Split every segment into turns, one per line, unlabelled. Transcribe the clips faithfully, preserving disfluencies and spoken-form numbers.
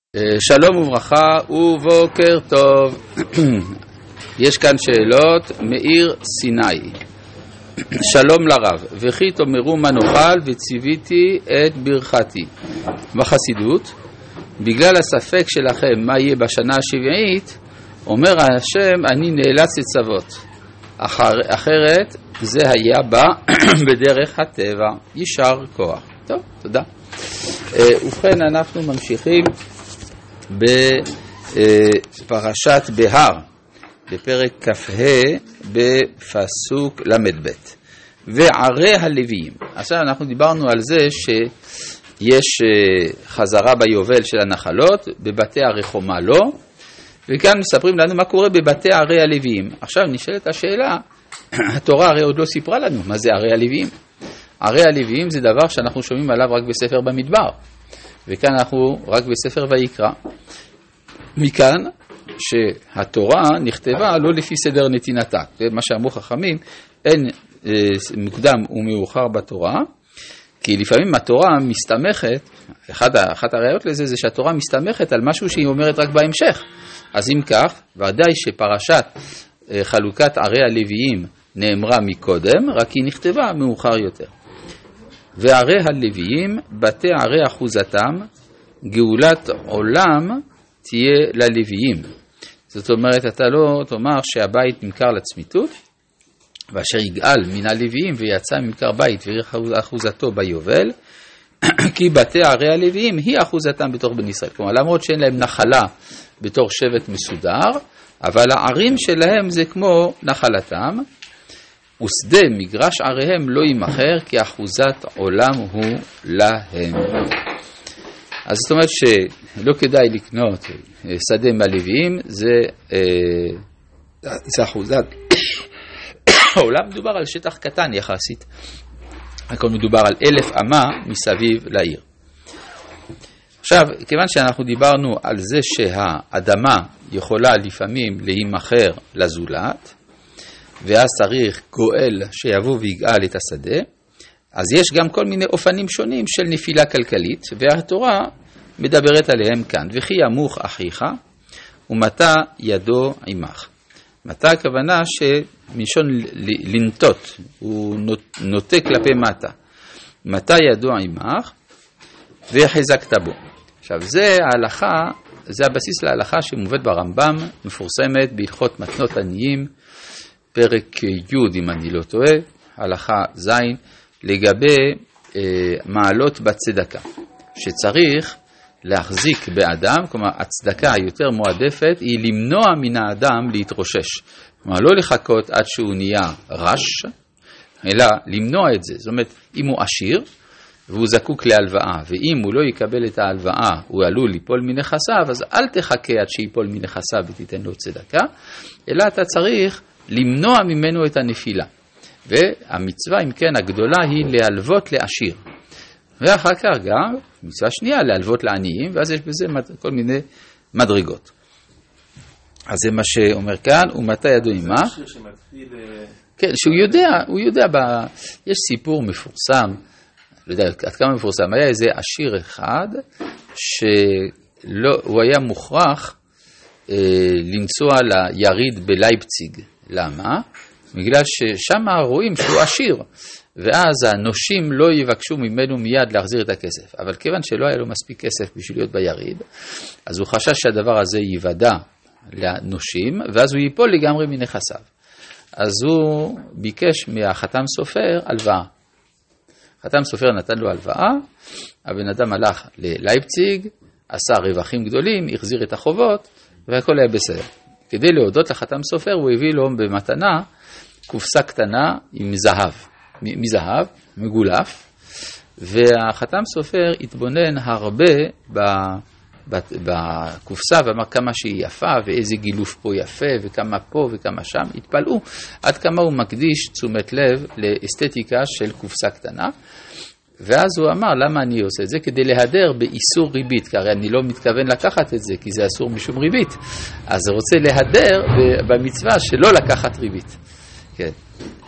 שלום וברכה ובוקר טוב. יש כאן שאלות. מאיר סיני, שלום לרב, וכי תאמרו מה נאכל וציוויתי את ברכתי. בחסידות, בגלל הספק שלכם מה יהיה בשנה השביעית, אומר השם אני נאלץ לצוות, אחר, אחרת זה היה בא בדרך הטבע. יישר כוח. טוב, תודה. ובכן אנחנו ממשיכים בפרשת בהר, בפרק כ"ה בפסוק למד ב' וערי הלוויים. עכשיו אנחנו דיברנו על זה שיש חזרה ביובל של הנחלות, בבתי ערי חומה לא, וכאן מספרים לנו מה קורה בבתי ערי הלוויים. עכשיו נשאלת השאלה, התורה הרי עוד לא סיפרה לנו מה זה ערי הלוויים. ערי הלוויים זה דבר שאנחנו שומעים עליו רק בספר במדבר, וכאן אנחנו רק בספר ויקרא. מכאן שהתורה נכתבה לא לפי סדר נתינתה. מה שאמרו חכמים, אין אה, מוקדם ומאוחר בתורה, כי לפעמים התורה מסתמכת, אחד, אחת הראיות לזה זה שהתורה מסתמכת על משהו שהיא אומרת רק בהמשך. אז אם כך, ודאי שפרשת אה, חלוקת ערי הלוויים נאמרה מקודם, רק היא נכתבה מאוחר יותר. וערי הלוויים, בתי ערי אחוזתם, גאולת עולם תהיה ללוויים. זאת אומרת, אתה לא תאמר שהבית נמכר לצמיתות, ואשר יגאל מן הלוויים ויצא ממכר בית ויראה אחוזתו ביובל, כי בתי ערי הלוויים היא אחוזתם בתוך בני ישראל. כלומר, למרות שאין להם נחלה בתור שבט מסודר, אבל הערים שלהם זה כמו נחלתם, ושדה מגרש עריהם לא יימכר, כי אחוזת עולם הוא להם. אז זאת אומרת שלא כדאי לקנות שדה מהלוויים, זה, זה אחוזת העולם. מדובר על שטח קטן יחסית, הכל מדובר על אלף אמה מסביב לעיר. עכשיו, כיוון שאנחנו דיברנו על זה שהאדמה יכולה לפעמים להימכר לזולת, ואז צריך גואל שיבוא ויגאל את השדה, אז יש גם כל מיני אופנים שונים של נפילה כלכלית, והתורה מדברת עליהם כאן. וכי ימוך אחיך ומטה ידו עמך. מטה הכוונה שמלשון לנטות, הוא נוטה כלפי מטה. מטה ידו עמך וחזקת בו. עכשיו זה ההלכה, זה הבסיס להלכה שמובאת ברמב"ם, מפורסמת בהלכות מתנות עניים, פרק י' אם אני לא טועה, הלכה ז', לגבי אה, מעלות בצדקה, שצריך להחזיק באדם, כלומר הצדקה היותר מועדפת היא למנוע מן האדם להתרושש, כלומר לא לחכות עד שהוא נהיה רש, אלא למנוע את זה. זאת אומרת, אם הוא עשיר והוא זקוק להלוואה, ואם הוא לא יקבל את ההלוואה הוא עלול ליפול מנכסיו, אז אל תחכה עד שיפול מנכסיו ותיתן לו צדקה, אלא אתה צריך למנוע ממנו את הנפילה. והמצווה אם כן הגדולה היא להלוות לעשיר, ואחר כך גם מצווה שנייה להלוות לעניים, ואז יש בזה כל מיני מדרגות. אז זה מה שאומר כאן, ומטה ידו עמך. כן, שהוא יודע, הוא יודע, ב... יש סיפור מפורסם, לא יודע עד כמה מפורסם, היה איזה עשיר אחד שהוא היה מוכרח אה, לנסוע ליריד בלייפציג. למה? בגלל ששם רואים שהוא עשיר, ואז הנושים לא יבקשו ממנו מיד להחזיר את הכסף. אבל כיוון שלא היה לו מספיק כסף בשביל להיות ביריד, אז הוא חשש שהדבר הזה ייוודע לנושים, ואז הוא ייפול לגמרי מנכסיו. אז הוא ביקש מהחתם סופר הלוואה. חתם סופר נתן לו הלוואה, הבן אדם הלך ללייפציג, עשה רווחים גדולים, החזיר את החובות, והכל היה בסדר. כדי להודות לחתם סופר, הוא הביא לו במתנה קופסה קטנה עם זהב, מזהב, מגולף, והחתם סופר התבונן הרבה בקופסה ואמר כמה שהיא יפה, ואיזה גילוף פה יפה, וכמה פה וכמה שם. התפלאו עד כמה הוא מקדיש תשומת לב לאסתטיקה של קופסה קטנה, ואז הוא אמר, למה אני עושה את זה? כדי להדר באיסור ריבית, כי הרי אני לא מתכוון לקחת את זה, כי זה אסור משום ריבית. אז הוא רוצה להדר במצווה שלא לקחת ריבית. כן.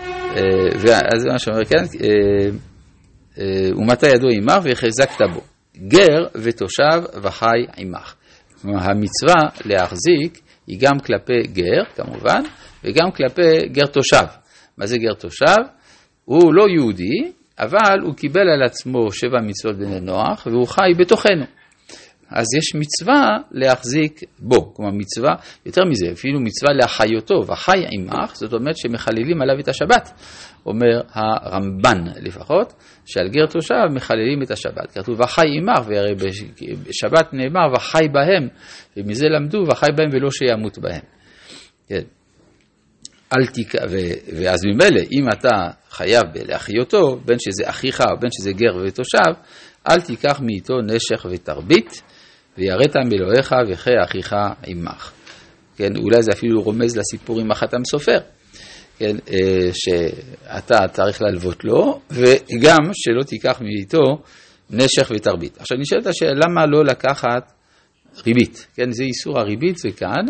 ואז מה שאומר כאן, ומטה ידו עמך וחזקת בו. גר ותושב וחי עמך. כלומר, המצווה להחזיק היא גם כלפי גר, כמובן, וגם כלפי גר תושב. מה זה גר תושב? הוא לא יהודי, אבל הוא קיבל על עצמו שבע מצוות בני נוח, והוא חי בתוכנו. אז יש מצווה להחזיק בו, כלומר מצווה, יותר מזה, אפילו מצווה להחיותו, וחי עמך, זאת אומרת שמחללים עליו את השבת. אומר הרמב"ן לפחות, שעל גר תושב מחללים את השבת. כתוב וחי עמך, והרי בשבת נאמר וחי בהם, ומזה למדו וחי בהם ולא שימות בהם. כן. אל תיק... ו... ואז ממילא, אם אתה חייב להחיותו, בין שזה אחיך או בין שזה גר ותושב, אל תיקח מאיתו נשך ותרבית, ויראת מאלוהיך וכי אחיך עמך. כן, אולי זה אפילו רומז לסיפור עם החתם סופר, כן, שאתה צריך ללוות לו, וגם שלא תיקח מאיתו נשך ותרבית. עכשיו נשאלת השאלה, למה לא לקחת ריבית? כן, זה איסור הריבית, זה כאן.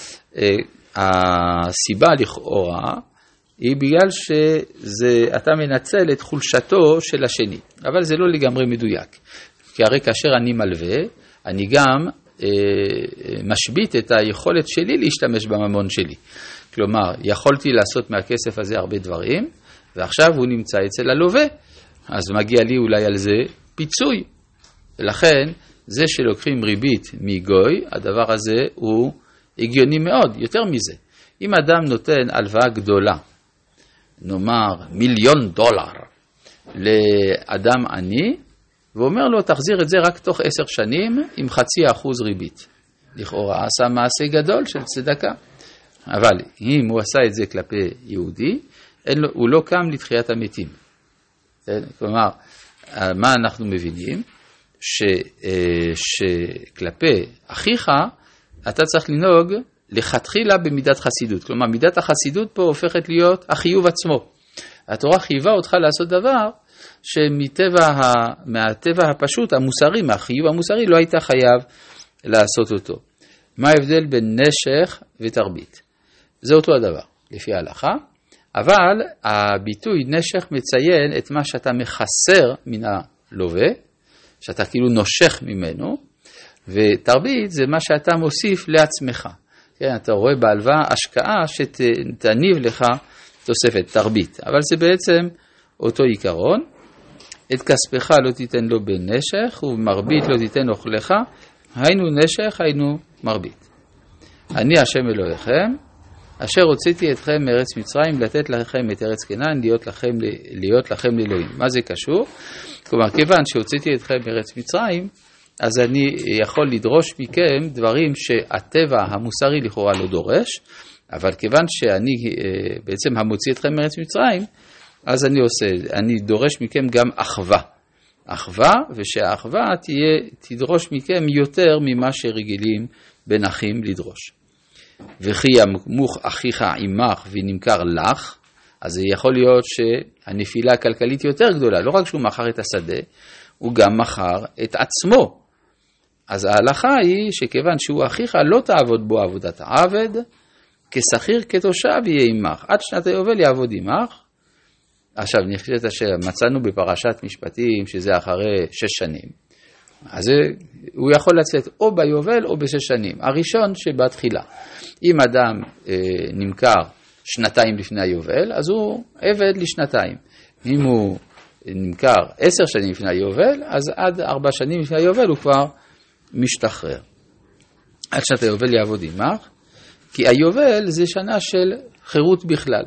הסיבה לכאורה היא בגלל שאתה מנצל את חולשתו של השני, אבל זה לא לגמרי מדויק. כי הרי כאשר אני מלווה, אני גם אה, משבית את היכולת שלי להשתמש בממון שלי. כלומר, יכולתי לעשות מהכסף הזה הרבה דברים, ועכשיו הוא נמצא אצל הלווה, אז מגיע לי אולי על זה פיצוי. ולכן, זה שלוקחים ריבית מגוי, הדבר הזה הוא הגיוני מאוד. יותר מזה, אם אדם נותן הלוואה גדולה, נאמר מיליון דולר, לאדם עני, ואומר לו, תחזיר את זה רק תוך עשר שנים, עם חצי אחוז ריבית. לכאורה עשה מעשה גדול של צדקה. אבל אם הוא עשה את זה כלפי יהודי, לו, הוא לא קם לתחיית המתים. כלומר, מה אנחנו מבינים? ש, שכלפי אחיך, אתה צריך לנהוג לכתחילה במידת חסידות. כלומר, מידת החסידות פה הופכת להיות החיוב עצמו. התורה חייבה אותך לעשות דבר שמטבע, מהטבע הפשוט, המוסרי, מהחיוב המוסרי, לא היית חייב לעשות אותו. מה ההבדל בין נשך ותרבית? זה אותו הדבר, לפי ההלכה, אבל הביטוי נשך מציין את מה שאתה מחסר מן הלווה, שאתה כאילו נושך ממנו, ותרבית זה מה שאתה מוסיף לעצמך. כן, אתה רואה בהלוואה השקעה שתניב לך תוספת תרבית, אבל זה בעצם אותו עיקרון. את כספך לא תיתן לו בנשך, ובמרבית לא תיתן אוכלך, היינו נשך, היינו מרבית. אני השם אלוהיכם, אשר הוצאתי אתכם מארץ מצרים, לתת לכם את ארץ כנען, להיות לכם, להיות לכם לאלוהים. מה זה קשור? כלומר, כיוון שהוצאתי אתכם מארץ מצרים, אז אני יכול לדרוש מכם דברים שהטבע המוסרי לכאורה לא דורש, אבל כיוון שאני בעצם המוציא אתכם מארץ מצרים, אז אני עושה, אני דורש מכם גם אחווה. אחווה, ושהאחווה תהיה, תדרוש מכם יותר ממה שרגילים בין אחים לדרוש. וכי ימוך אחיך עמך ונמכר לך, אז זה יכול להיות שהנפילה הכלכלית יותר גדולה. לא רק שהוא מכר את השדה, הוא גם מכר את עצמו. אז ההלכה היא שכיוון שהוא אחיך לא תעבוד בו עבודת העבד, כשכיר כתושב יהיה עמך. עד שנת היובל יעבוד עמך. עכשיו נשאלת השאלה, מצאנו בפרשת משפטים שזה אחרי שש שנים. אז הוא יכול לצאת או ביובל או בשש שנים. הראשון שבתחילה. אם אדם אה, נמכר שנתיים לפני היובל, אז הוא עבד לשנתיים. אם הוא נמכר עשר שנים לפני היובל, אז עד ארבע שנים לפני היובל הוא כבר משתחרר. עד שנת היובל יעבוד עמך, כי היובל זה שנה של חירות בכלל.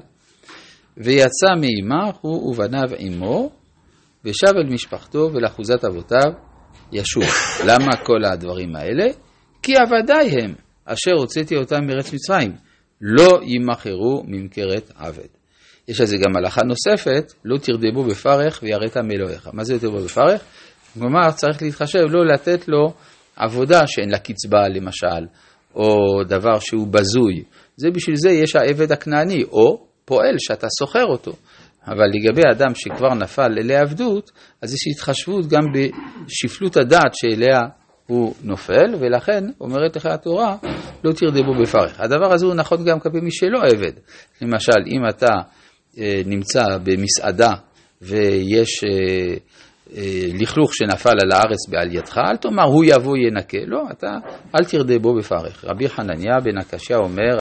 ויצא מעמך הוא ובניו עמו, ושב אל משפחתו ולאחוזת אבותיו ישוב. למה כל הדברים האלה? כי עבדי הם, אשר הוצאתי אותם מארץ מצרים, לא ימכרו ממכרת עבד. יש לזה גם הלכה נוספת, לא תרדבו בפרך ויראת מאלוהיך. מה זה תרדבו בפרך? כלומר, צריך להתחשב, לא לתת לו עבודה שאין לה קצבה למשל, או דבר שהוא בזוי. זה בשביל זה יש העבד הכנעני, או פועל שאתה סוחר אותו. אבל לגבי אדם שכבר נפל אליה עבדות, אז יש התחשבות גם בשפלות הדעת שאליה הוא נופל, ולכן אומרת לך התורה, לא תרדבו בפרך. הדבר הזה הוא נכון גם כלפי מי שלא עבד. למשל, אם אתה אה, נמצא במסעדה, ויש אה, לכלוך שנפל על הארץ בעלייתך, אל תאמר הוא יבוא ינקה, לא, אתה אל תרדה בו בפרך. רבי חנניה בן הקשיא אומר,